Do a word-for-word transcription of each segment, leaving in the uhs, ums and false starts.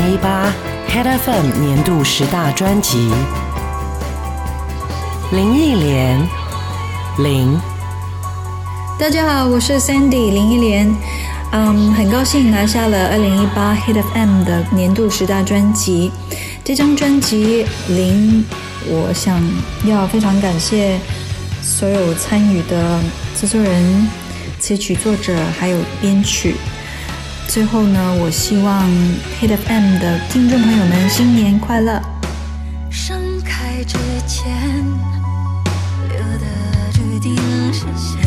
一八 Hit F M 年度十大专辑。林忆莲，林。 大家好，我是 Sandy 林忆莲。嗯，很高兴拿下了二零一八 Hit F M 的年度十大专辑。这张专辑林，我想要非常感谢所有参与的制作人、词曲作者还有编曲。最后呢，我希望 Hit F M 的听众朋友们新年快乐。 盛开之前留的注定是血，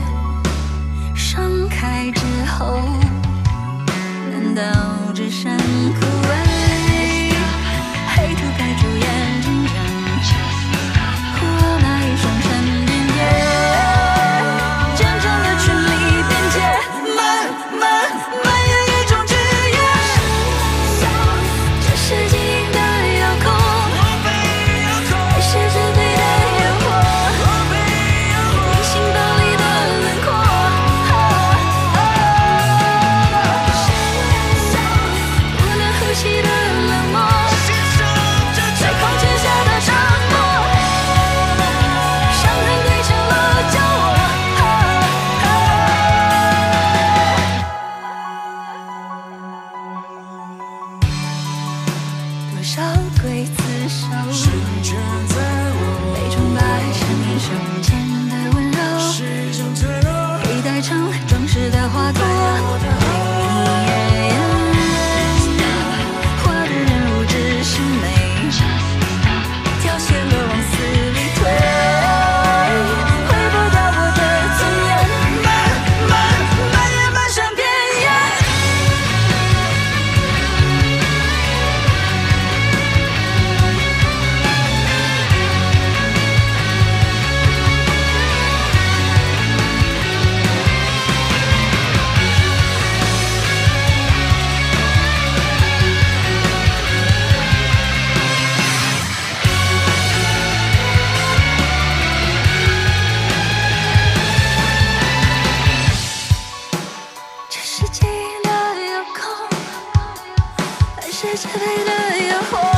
盛开之后难道只剩枯萎？黑土盖住眼睛或那一双闪电眼，见证了权力边界，蔓蔓蔓延一种制约。这世纪的遥控，还是自卑的烟火，隐形暴力的轮廓，不能呼吸的冷漠，在控制下的沉默，伤痕堆成了角落。多少刽子手被崇拜成英雄间的温柔，佩戴成装饰的花朵，画的人物只是美，凋谢了往死里推，挥不掉我的尊严，蔓蔓蔓延漫山遍野。这世纪的遥控，还是自卑的诱惑。